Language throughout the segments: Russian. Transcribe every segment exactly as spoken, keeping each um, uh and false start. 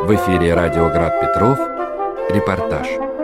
В эфире радио Град Петров. Репортаж.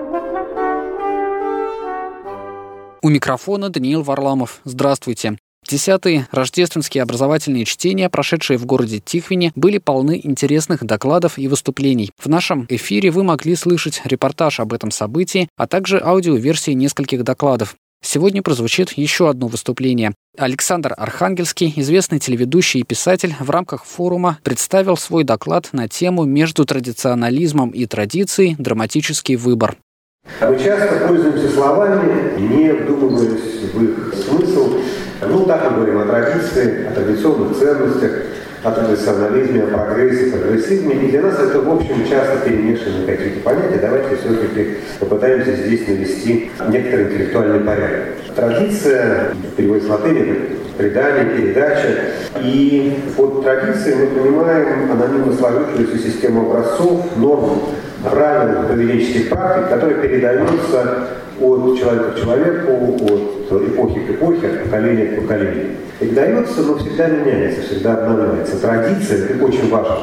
У микрофона Даниил Варламов. Здравствуйте. Десятые рождественские образовательные чтения, прошедшие в городе Тихвине, были полны интересных докладов и выступлений. В нашем эфире вы могли слышать репортаж об этом событии, а также аудиоверсии нескольких докладов. Сегодня прозвучит еще одно выступление. Александр Архангельский, известный телеведущий и писатель, в рамках форума представил свой доклад на тему «Между традиционализмом и традицией. Драматический выбор». Мы часто пользуемся словами, не вдумываясь в их смысл. Ну, так мы говорим о традиции, о традиционных ценностях, о традиционализме, о прогрессе, прогрессизме. И для нас это, в общем, часто перемешанные какие-то понятия. Давайте все-таки попытаемся здесь навести некоторый интеллектуальный порядок. Традиция, в переводе с латыни, это предание, передача. И под традицией мы понимаем анонимно сложившуюся систему образцов, норм, правил, поведенческих практик, которые передаются от человека к человеку, от эпохи к эпохе, от поколения к поколению. Передается, но всегда меняется, всегда обновляется. Традиция, это очень важно,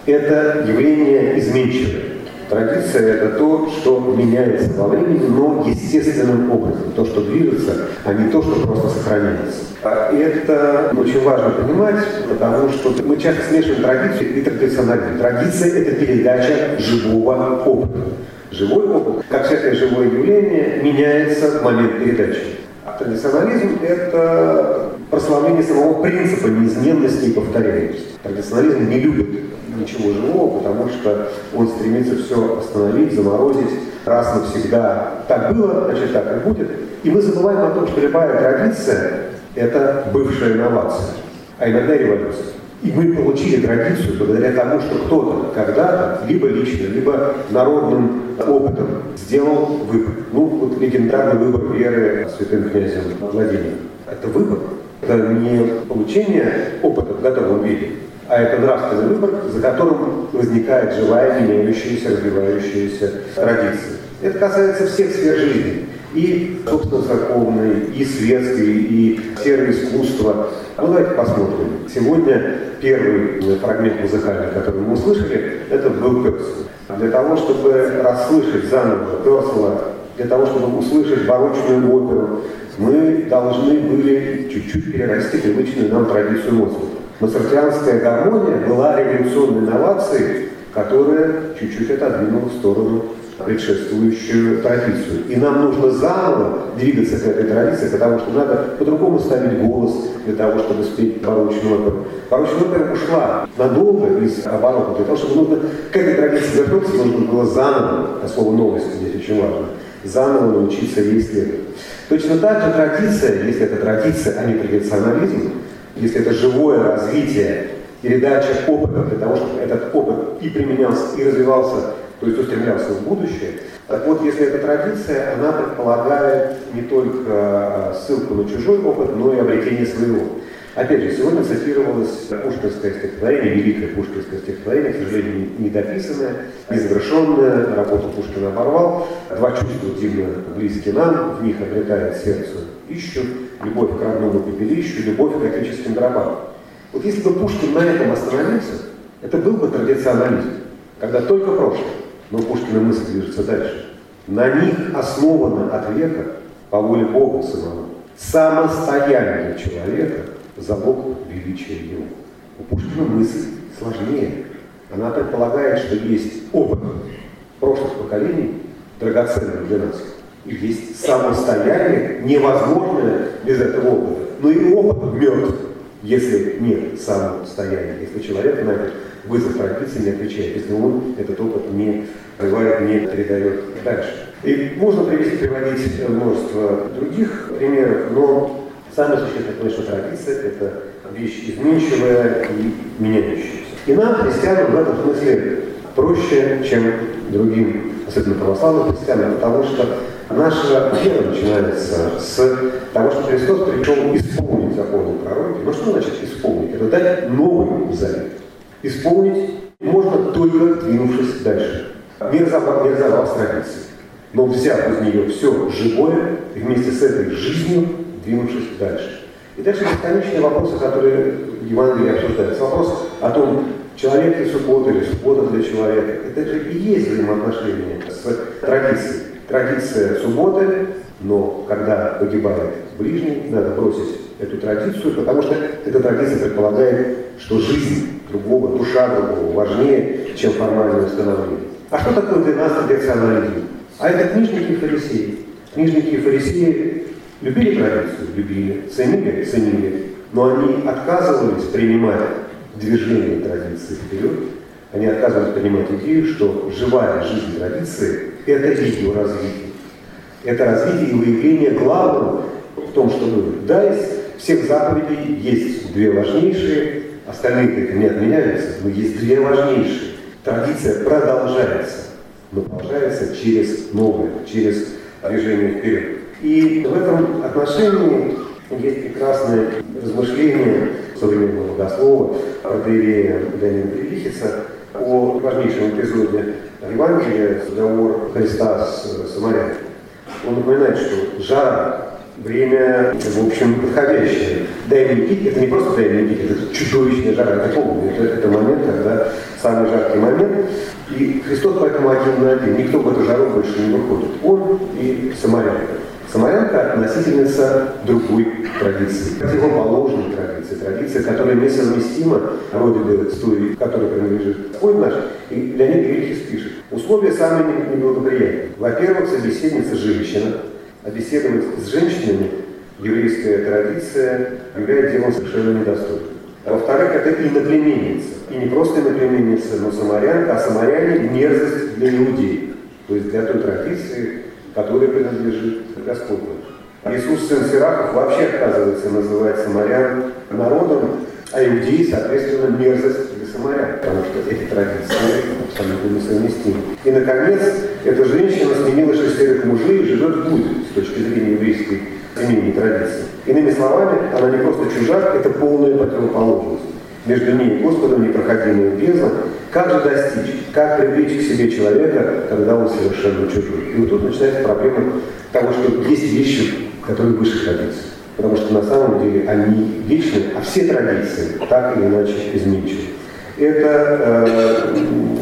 это явление изменчивое. Традиция – это то, что меняется во времени, но естественным образом. То, что движется, а не то, что просто сохраняется. И это очень важно понимать, потому что мы часто смешиваем традицию и традиционализм. Традиция – это передача живого опыта. Живой опыт, как всякое живое явление, меняется в момент передачи. А традиционализм – это прославление самого принципа неизменности и повторяемости. Традиционализм не любит ничего живого, потому что он стремится все остановить, заморозить, раз навсегда. Так было, значит так и будет. И мы забываем о том, что любая традиция – это бывшая инновация, а иногда революция. И мы получили традицию благодаря тому, что кто-то когда-то, либо лично, либо народным опытом сделал выбор. Ну, вот легендарный выбор веры святым князем Владимиром. Это выбор. Это не получение опыта в готовом виде, а это нравственный выбор, за которым возникает живая, меняющаяся, развивающаяся традиция. Это касается всех сфер жизни. И, собственно, церковной, и светской, и сферы искусства. Ну, давайте посмотрим. Сегодня первый фрагмент музыкальный, который мы услышали, это был Пёрсел. Для того, чтобы расслышать заново Пёрсела, для того, чтобы услышать барочную оперу, мы должны были чуть-чуть перерасти привычную нам традицию Моцарта. Моцартианская гармония была революционной инновацией, которая чуть-чуть отодвинула в сторону предшествующую традицию. И нам нужно заново двигаться к этой традиции, потому что надо по-другому ставить голос для того, чтобы спеть барочную оперу. Барочная опера ушла надолго из оборота. Для того, чтобы нужно к этой традиции вернуться, нужно было заново, а слово «новость» здесь очень важно, заново научиться ей исследовать. Точно так же традиция, если это традиция, а не традиционализм, если это живое развитие, передача опыта для того, чтобы этот опыт и применялся, и развивался, то есть устремлялся в будущее. Так вот, если это традиция, она предполагает не только ссылку на чужой опыт, но и обретение своего. Опять же, сегодня цитировалось пушкинское стихотворение, великое пушкинское стихотворение, к сожалению, недописанное, незавершенное, работу Пушкина оборвал. Два чувства дивно близки нам, в них обретает сердце ищут, любовь к родному пепелищу, любовь к отеческим дробам. Вот если бы Пушкин на этом остановился, это был бы традиционализм, когда только прошлое, но Пушкина мысль движется дальше. На них основано от века, по воле Бога самого, самостояние человека, залог величия его. У Пушкина мысль сложнее. Она предполагает, что есть опыт прошлых поколений, драгоценный для нас, и есть самостояние, невозможное без этого опыта. Но и опыт мертв, если нет самостояния, если человек на этот вызов традиции не отвечает, если он этот опыт не развивает, не передает дальше. И можно привести, приводить множество других примеров, но самое существенное, что традиция – это вещь изменчивая и меняющаяся. И нам, христианам, в этом смысле проще, чем другим, особенно православным христианам, потому что наша вера начинается с того, что Христос пришел исполнить законы пророки. Но что значит исполнить? Это дать новый завет. Исполнить можно только двинувшись дальше. Мир разобрал с традицией, но взяв из нее все живое и вместе с этой жизнью двинувшись дальше. И дальше бесконечные вопросы, которые в Евангелии обсуждаются. Вопрос о том, человек и суббота, или суббота для человека. Это же и есть взаимоотношения с традицией. Традиция субботы, но когда погибает ближний, надо бросить эту традицию, потому что эта традиция предполагает, что жизнь другого, душа другого важнее, чем формальное установление. А что такое для нас традиционализм? А это книжники и фарисеи. Книжники и фарисеи любили традицию? Любили. Ценили? Ценили. Но они отказывались принимать движение традиции вперед. Они отказывались принимать идею, что живая жизнь традиции – это ее развитие. Это развитие и выявление главного в том, что мы. Да, из всех заповедей есть две важнейшие, остальные не отменяются, но есть две важнейшие. Традиция продолжается, но продолжается через новое, через движение вперед. И в этом отношении есть прекрасное размышление современного богослова, протоиерея Леонида Прилихица, о важнейшем эпизоде Евангелия, разговор Христа с самарянами. Он напоминает, что жара, время, в общем, подходящее. Дай мне пить, это не просто дай мне пить, это чудовищная жара, это помню. Это, это момент, когда самый жаркий момент. И Христос поэтому один на один. Никто в эту жару больше не выходит. Он и самарянка. Самарянка – носительница другой традиции, противоположной традиции, традиции, которая несовместима вроде бы с той, которой принадлежит Господь наш. И Леонид Прилихис пишет: условия самые неблагоприятные. Во-первых, собеседница женщина, а беседовать с женщинами еврейская традиция является делом совершенно недоступным. А во-вторых, это иноплеменница. И не просто иноплеменница, но самарянка, а самаряне – мерзость для иудеев, то есть для той традиции, которой принадлежит Господь. Иисус, сын Сирахов, вообще отказывается называть самарян народом, а иудеи, соответственно, мерзость для самарян, потому что эти традиции абсолютно несовместимы. И, наконец, эта женщина сменила шестерых мужей и живет в Будде с точки зрения еврейской семейной традиции. Иными словами, она не просто чужак, это полная противоположность. Между ней и Господом непроходимая бездна. Как же достичь, как привлечь к себе человека, когда он совершенно чужой? И вот тут начинается проблема того, что есть вещи, которые выше традиций. Потому что на самом деле они вечны, а все традиции так или иначе изменчивы. Это э,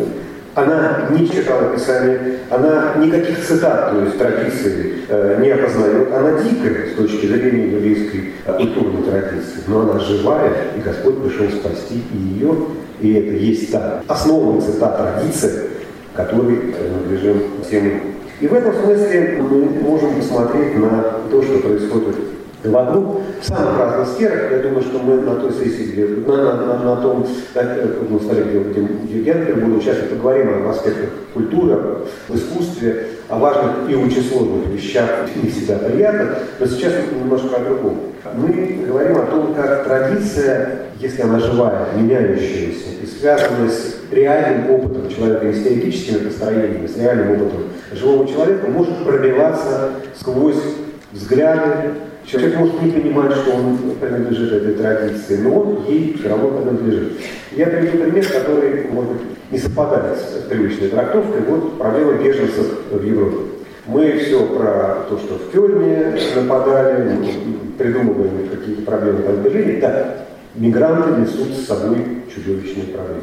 она не читала Писание, она никаких цитат, то есть традиций э, не опознает. Она дикая с точки зрения еврейской э, культурной традиции, но она живая, и Господь пришел спасти и ее, и это есть та основывается та традиция, которой принадлежим всем мы. И в этом смысле мы можем посмотреть на то, что происходит вокруг, в самых разных сферах. Я думаю, что мы на той сессии, где, на, на, на, на том на столе, где Генкер буду участвовать, поговорим об аспектах культуры, в искусстве, о важных и очень сложных вещах, не всегда приятно, но сейчас немножко о другом. Мы говорим о том, как традиция, если она живая, меняющаяся и связанная с реальным опытом человека, не с теоретическими построениями, с реальным опытом живого человека, может пробиваться сквозь взгляды. Человек может не понимать, что он принадлежит этой традиции, но он ей все равно принадлежит. Я приведу пример, который, может быть, не совпадает с привычной трактовкой. Вот проблема беженцев в Европе. Мы все про то, что в Кёльне нападали, придумываем какие-то проблемы разделения. Да, мигранты несут с собой чудовищные проблемы.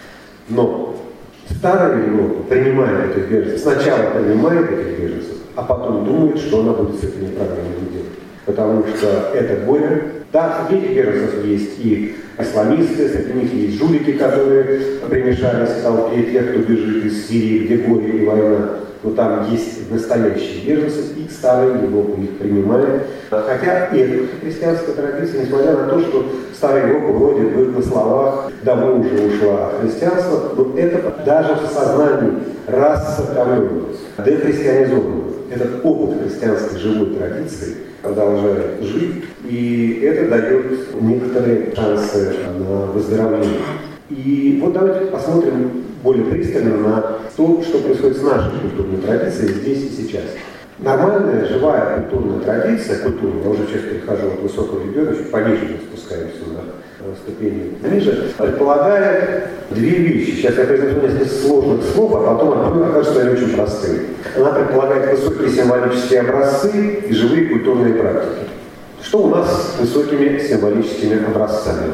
Но старая Европа принимает этих беженцев, сначала принимает этих беженцев, а потом думает, что она будет с этими проблемами делать. Потому что это горе. Да, среди этих беженцев есть и исламисты, среди них есть жулики, которые примешались в толпе тех, кто бежит из Сирии, где горе и война. Но там есть настоящие беженцы, и старая Европа их принимает. Хотя и эта христианская традиция, несмотря на то, что старая Европа вроде бы на словах давно уже ушла от христианства, но это даже в сознании рассоковленного, дехристианизованного. Этот опыт христианской живой традиции продолжает жить, и это дает некоторые шансы на выздоровление. И вот давайте посмотрим более пристально на то, что происходит с нашей культурной традицией здесь и сейчас. Нормальная, живая культурная традиция, культурная, я уже сейчас перехожу от высокого ребенка, чуть пониже мы спускаемся на ступени ниже, предполагает две вещи. Сейчас я произнесу несколько сложных слов, а потом окажется, они очень простые. Она предполагает высокие символические образцы и живые культурные практики. Что у нас с высокими символическими образцами?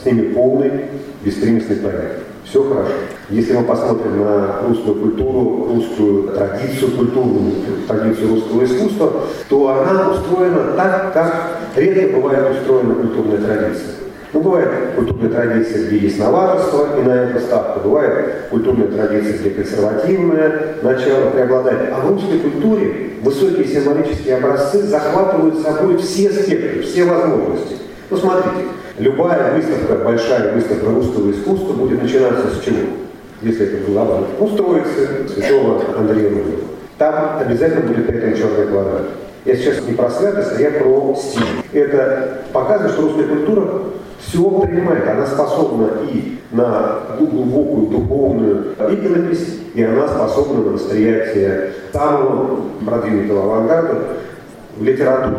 с ними полный беспримесный порядок. Все хорошо. Если мы посмотрим на русскую культуру, русскую традицию, культурную традицию русского искусства, то она устроена так, как редко бывает устроена культурная традиция. Ну, бывает культурная традиция, где есть новаторство, и на это ставка. Бывает культурная традиция, где консервативное начало преобладает. А в русской культуре высокие символические образцы захватывают собой все спектры, все возможности. Ну, смотрите, любая выставка, большая выставка русского искусства будет начинаться с чего? Если это была бы устроиться святого Андрея Рублева. Там обязательно будет при этом черный квадрат. Я сейчас не про святость, а я про стиль. Это показывает, что русская культура все принимает. Она способна и на глубокую духовную иконопись, и она способна на восприятие самого продвинутого авангарда в литературе.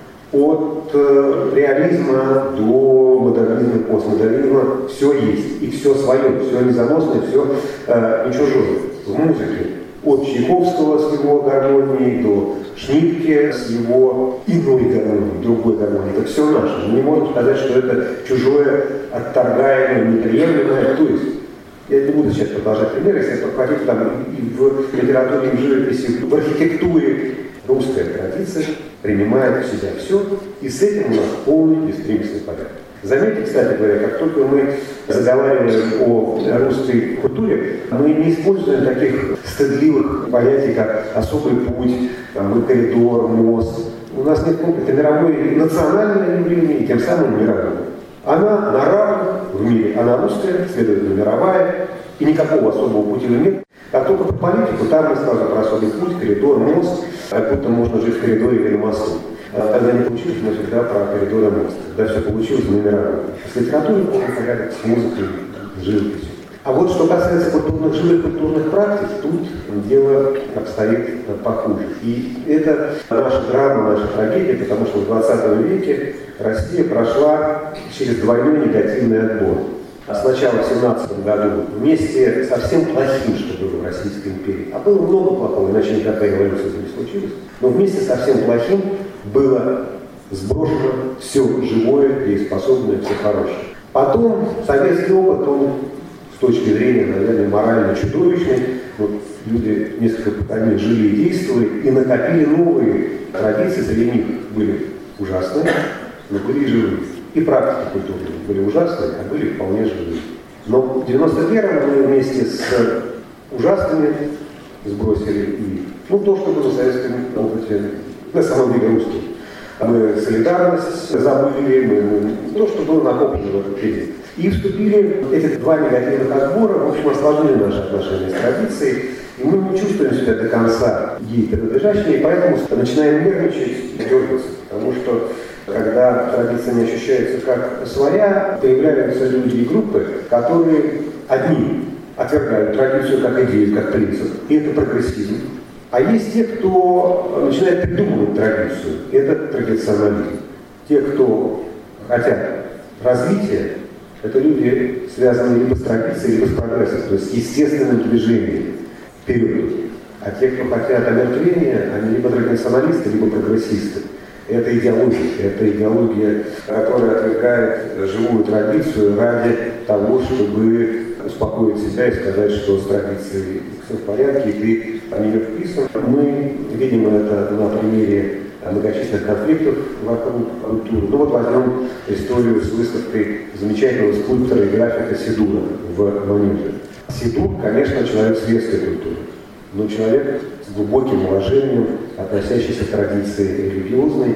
От э, реализма до модернизма и постмодернизма все есть. И все свое, все незаносное, все э, не чужое. В музыке. От Чайковского с его гармонией до Шнитке с его иной гармонией, другой гармонией. Это все наше. Мы не можем сказать, что это чужое, отторгаемое, неприемлемое. То есть, я не буду сейчас продолжать примеры, если хотите, там и в литературе, и в живописи, в архитектуре русская традиция принимает в себя все, и с этим у нас полный беспримесный порядок. Заметьте, кстати говоря, как только мы заговариваем о русской культуре, мы не используем таких стыдливых понятий, как особый путь, там, коридор, мост. У нас нет пункта, это мировое национальное явление, и тем самым мировое. Она на равных в мире, она русская, следовательно, мировая, и никакого особого пути нет. Как только по политику, там мы скажем про особый путь, коридор, мост, как будто можно жить в коридоре или мосту. А когда не получилось, мы всегда про коридор и мост. Когда все получилось, мы мировые. С литературой полный порядок, с музыкой, с живописью. А вот что касается культурных, живых культурных практик, тут дело обстоит похуже. И это наша драма, наша трагедия, потому что в двадцатом веке Россия прошла через двойной негативный отбор. Сначала в семнадцатом году вместе со всем плохим, что было в Российской империи, а было много плохого, иначе никакая революция не случилась, но вместе со всем плохим было сброшено все живое, дееспособное, все хорошее. Потом советский опыт, он с точки зрения, наверное, морально чудовищный. Вот люди несколько поколений жили и действовали, и накопили новые традиции, среди них были ужасные, но были и живые. И практики культурные были ужасные, а были вполне живые. Но в девяносто первом мы вместе с ужасными сбросили и ну, то, что было в советском опыте, на самом деле русским. Мы солидарность забыли, мы, мы, то, что было накоплено в этот период. И вступили эти два негативных отбора, в общем, осложнили наши отношения с традицией, и мы не чувствуем себя до конца ей принадлежащими, и поэтому начинаем нервничать и дергаться, потому что когда традиция не ощущается как своя, появляются люди и группы, которые одни отвергают традицию как идею, как принцип, и это прогрессизм. А есть те, кто начинает придумывать традицию, и это традиционализм. Те, кто хотят развития, это люди, связанные либо с традицией, либо с прогрессом, то есть с естественным движением вперед. А те, кто хотят омертвения, они либо традиционалисты, либо прогрессисты. Это идеология, это идеология, которая отвергает живую традицию ради того, чтобы успокоить себя и сказать, что с традицией все в порядке, и ты в нее вписан. Мы видим это на примере многочисленных конфликтов вокруг культуры. Ну вот возьмем историю с выставкой замечательного скульптора и графика Сидура в Манеже. Сидур, конечно, человек светской культуры, но человек с глубоким уважением, относящийся к традиции религиозной.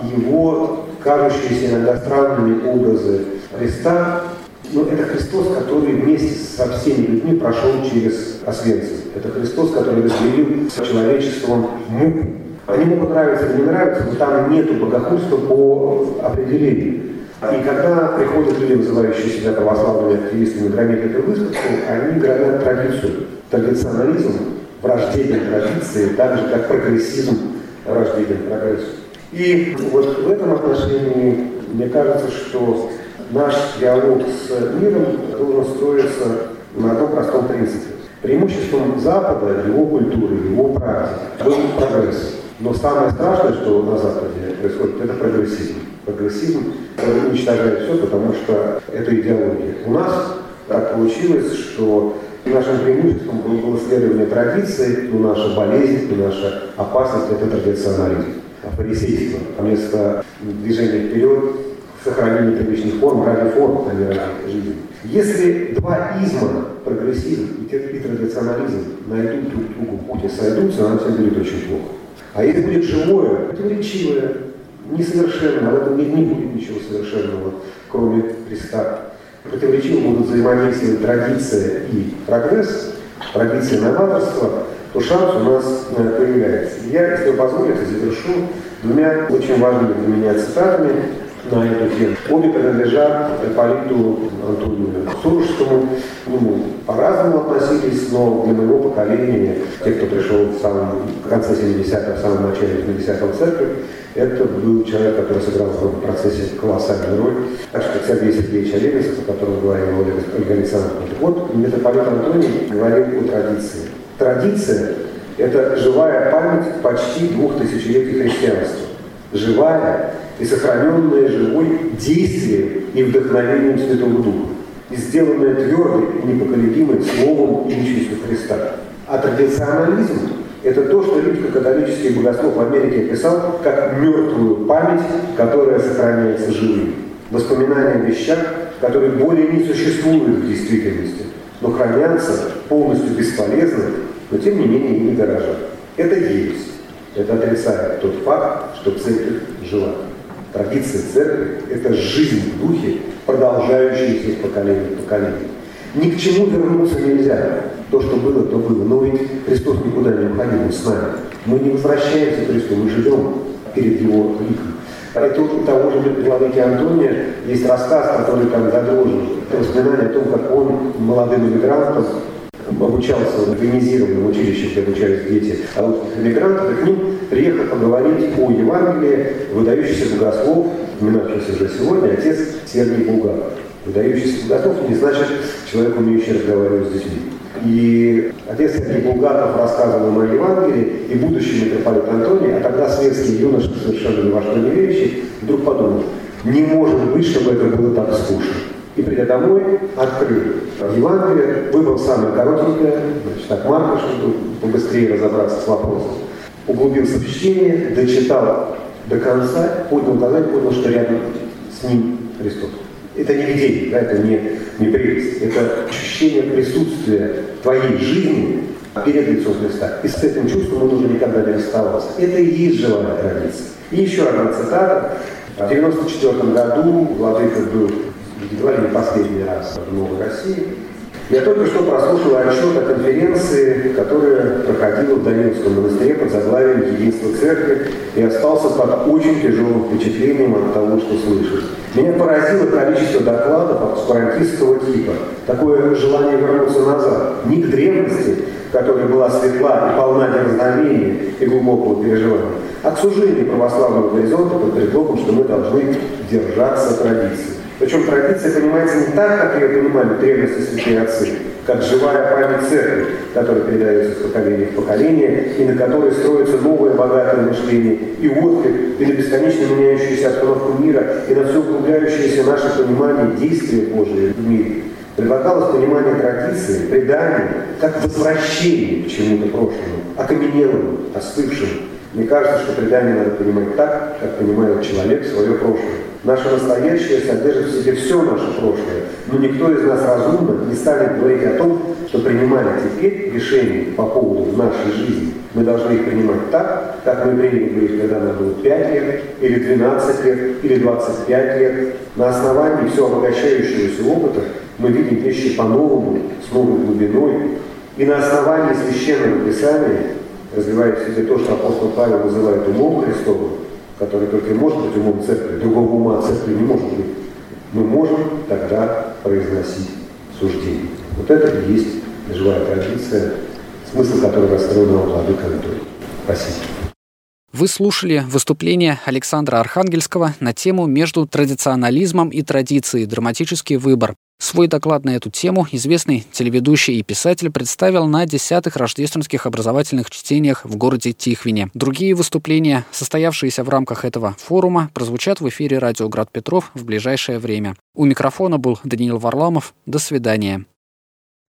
Его кажущиеся иногда странными образы Христа, ну, это Христос, который вместе со всеми людьми прошел через Освенцим. Это Христос, который разделил с человечеством муку. Они могут нравиться или не нравиться, но там нету богохульства по определению. И когда приходят люди, называющие себя православными активистами, громить эту выставку, они громят традицию. Традиционализм враждебен традиции, так же, как прогрессизм враждебен прогрессу. И вот в этом отношении мне кажется, что наш диалог с миром должен строиться на одном простом принципе. Преимуществом Запада, его культуры, его практики был прогресс. Но самое страшное, что на Западе происходит, это прогрессизм. прогрессизм уничтожает все, потому что это идеология. У нас так получилось, что нашим преимуществом было следование традиции, но наша болезнь, но наша опасность – это традиционализм, фарисейство. Вместо движения вперед, сохранения привычных форм ради форм, а не ради жизни. Если два изма, прогрессизм и традиционализм, найдут друг другу путь и сойдутся, нам всем будет очень плохо. А если будет живое, противоречивое, несовершенное, в этом мире не будет ничего совершенного, кроме Христа. Противоречиво будут взаимодействовать традиция и прогресс, традиция и новаторство, то шанс у нас появляется. Я, если вы позволите, завершу двумя очень важными для меня цитатами на эту тему. Обе принадлежат Ипполиту Антонию Сурожскому. К нему по-разному относились, но для моего поколения, те, кто пришел в, самом, в конце семидесятых, в самом начале восьмидесятых в церковь, это был человек, который сыграл в этом процессе колоссальную роль. Так что Сергей Сергеевич Аверинцев, о котором говорила Ольга Александровна. Вот митрополит Антоний говорил о традиции. Традиция – это живая память почти двух тысячелетий христианства. Живая и сохраненная живой действием и вдохновением Святого Духа. И сделанная твердой и непоколебимой словом и личностью Христа. А традиционализм – это то, что римско-католический богослов в Америке описал как мертвую память, которая сохраняется живой. Воспоминания о вещах, которые более не существуют в действительности, но хранятся полностью бесполезно, но тем не менее ими дорожат. Это ересь. Это отрицает тот факт, что церковь жива. Традиция церкви – это жизнь в духе, продолжающаяся из поколения в поколение. Ни к чему вернуться нельзя. То, что было, то было. Но ведь Христос никуда не уходил, он с нами. Мы не возвращаемся к Христу, мы живем перед Его ликом. Это у того же владыки Антония есть рассказ, который там задрожен. Это воспоминание о том, как он молодым иммигрантом обучался в военизированном училище, где обучались дети русских иммигрантов, и к ним приехал поговорить о Евангелии выдающийся богослов, упоминавшийся уже сегодня, отец Сергий Булгаков. Выдающийся богослов не значит человек, умеющий разговаривать с детьми. И отец Сергий Булгаков рассказывал им о Евангелии, и будущий митрополит Антоний, а тогда светский юноша, совершенно ни во что не верящий, вдруг подумал, не может быть, чтобы это было так скучно. И, придя домой, открыл Евангелие, выбрал самое коротенькое, значит, так Марка, чтобы побыстрее разобраться с вопросом. Углубился в чтение, дочитал до конца, поднял глаза и понял, что рядом с ним Христос. Это не видение, да, это не, не прелесть, это ощущение присутствия твоей жизни перед лицом Христа. И с этим чувством он уже никогда не расставался. Это и есть живая традиция. И еще одна цитата. В девяносто четвёртом году владыка был едва ли не последний раз в Новой России. Я только что прослушал отчет о конференции, которая проходила в Даниловском монастыре под заглавием «Единство церкви», и остался под очень тяжелым впечатлением от того, что слышал. Меня поразило количество докладов аспирантистского типа. Такое желание вернуться назад. Не к древности, которая была светла и полна дерзновения и глубокого переживания, а к сужению православного горизонта под предлогом, что мы должны держаться традиции. Причем традиция понимается не так, как ее понимали в древности святые отцы, как живая память церкви, которая передается из поколения в поколение, и на которой строится новое богатое мышление, и отклик, и на бесконечно меняющуюся обстановку мира, и на все углубляющееся наше понимание действия Божия в мире. Предлагалось понимание традиции, предания, как возвращение к чему-то прошлому, окаменелому, остывшему. Мне кажется, что предание надо понимать так, как понимает человек свое прошлое. Наше настоящее содержит в себе все наше прошлое, но никто из нас разумно не станет говорить о том, что принимая теперь решения по поводу нашей жизни, мы должны их принимать так, как мы приняли бы их, когда нам было пять лет, или двенадцать лет, или двадцать пять лет. На основании все обогащающегося опыта мы видим вещи по-новому, с новой глубиной, и на основании Священного Писания развивает в себе то, что апостол Павел называет умом Христовым, который только может быть умом церкви, другого ума церкви не может быть, мы можем тогда произносить суждение. Вот это и есть живая традиция, смысл которой раскрыл нам владыка Антоний. Спасибо. Вы слушали выступление Александра Архангельского на тему «Между традиционализмом и традицией. Драматический выбор». Свой доклад на эту тему известный телеведущий и писатель представил на десятых рождественских образовательных чтениях в городе Тихвине. Другие выступления, состоявшиеся в рамках этого форума, прозвучат в эфире радио «Град Петров» в ближайшее время. У микрофона был Даниил Варламов. До свидания.